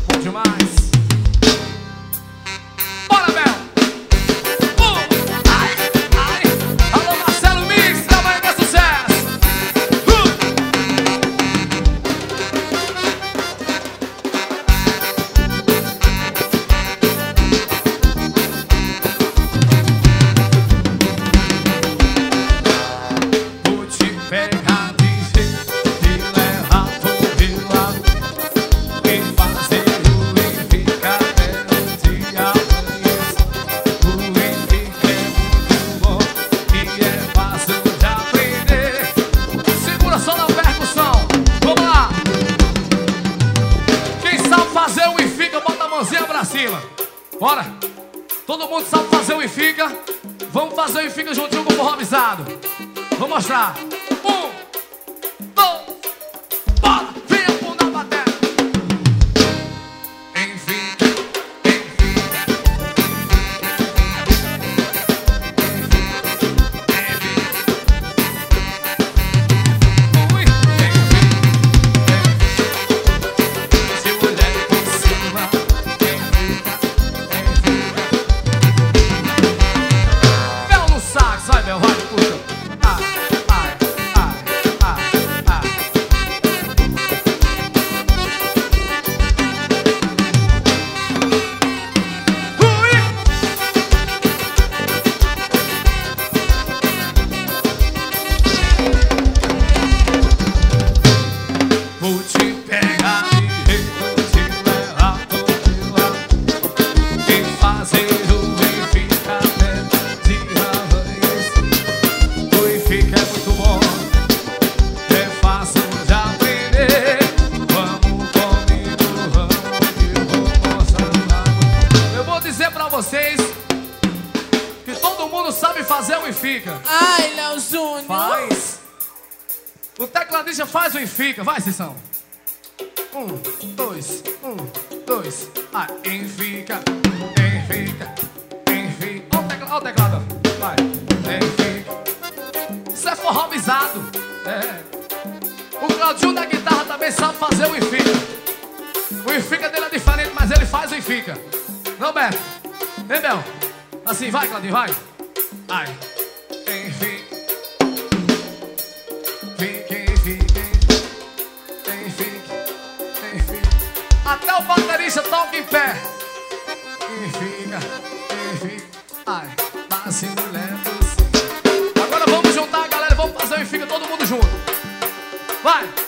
Bom demais. Bora, Bel. Ai, ai. Alô, Marcelo Mix, tamanho de sucesso. Vou te pegar de jeito e levar pro Rio lado e fazer o ficar até o dia amanhecer. O fica é muito bom e é fácil de aprender. Segura só na percussão. Vamos lá. Quem sabe fazer o fica, bota a mãozinha pra cima. Bora. Todo mundo sabe fazer o fica. Vamos fazer o fica juntinho com o forrobizado. Vou mostrar. 1, 2, bora! Vem a pão na bateria. Enfim, se olhar por cima, Bel no sax, vai Bel, vai, puxa. Ai, ai, ai, ai, ai. Ui! Vou te pegar de jeito, te levar pro lá e fazer o fica até de amanhecer. O fica é muito bom, é fácil de aprender. Vamos comigo, vamos que eu vou mostrar. Eu vou dizer pra vocês que todo mundo sabe fazer o fica. Ai, Léo Júnior. Faz. O tecladista faz o fica. Vai, Cissão. 1, 2, 1, 2. Ah, fica, fica. Ó o teclado. Vai. Fica. Isso é forrobizado. É. O Claudinho da guitarra também sabe fazer o fica. O fica dele é diferente, mas ele faz o fica. Não, Beto? Hein, Bel? Assim, vai, Claudinho, vai. Ai. Fica. Até o baterista toca em pé. Fica. Ai, tá se lento. Agora vamos juntar a galera, vamos fazer o fica todo mundo junto. Vai.